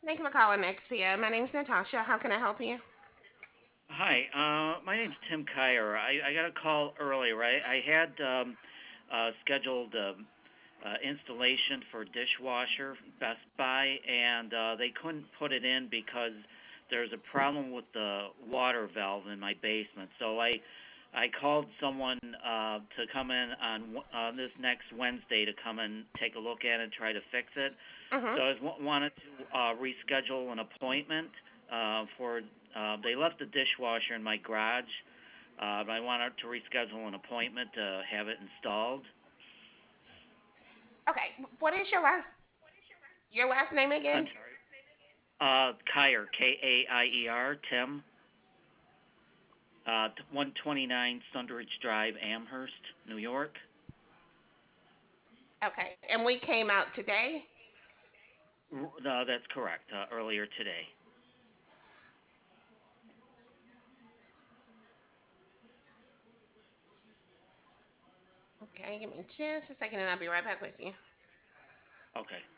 Thank you for calling Nexia. My name is Natasha. How can I help you? Hi, my name's Tim Kyer. I got a call earlier. I had scheduled installation for dishwasher Best Buy, and they couldn't put it in because there's a problem with the water valve in my basement. So I called someone to come in on this next Wednesday to come and take a look at it and try to fix it. Mm-hmm. So wanted to reschedule an appointment for. They left the dishwasher in my garage, but I wanted to reschedule an appointment to have it installed. Okay. What is your last name I'm again? sorry. Kyer, Kaier, Tim. 129 Sunderidge Drive, Amherst, New York. Okay. And we came out today. No, that's correct. Earlier today. Okay. Give me just a second, and I'll be right back with you. Okay.